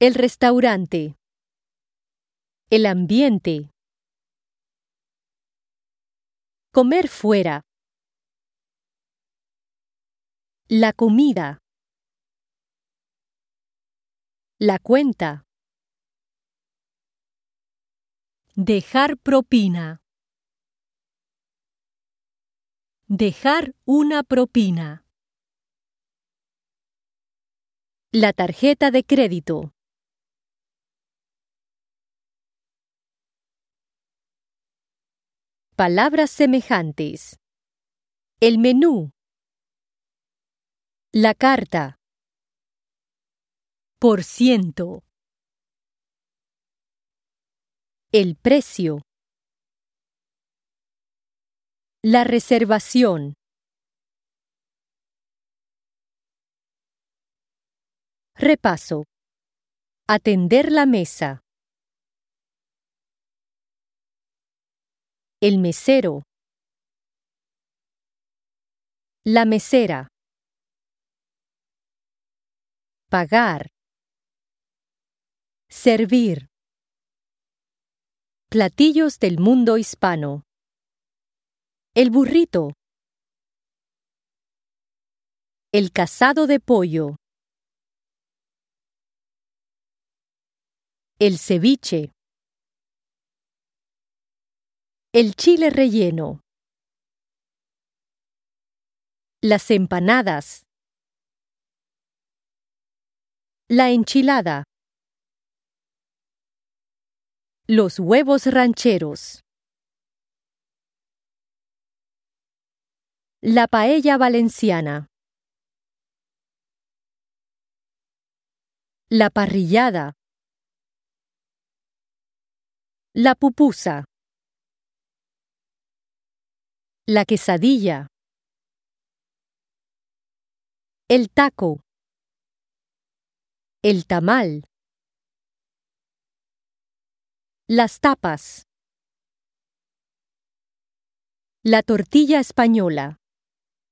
El restaurante. El ambiente. Comer fuera. La comida. La cuenta. Dejar propina. Dejar una propina. La tarjeta de crédito. Palabras semejantes. El menú. La carta. Por ciento. El precio. La reservación. Repaso. Atender la mesa. El mesero. La mesera. Pagar. Servir. Platillos del mundo hispano. El burrito. El casado de pollo. El ceviche. El chile relleno. Las empanadas. La enchilada. Los huevos rancheros. La paella valenciana. La parrillada. La pupusa. La quesadilla. El taco. El tamal. Las tapas. La tortilla española.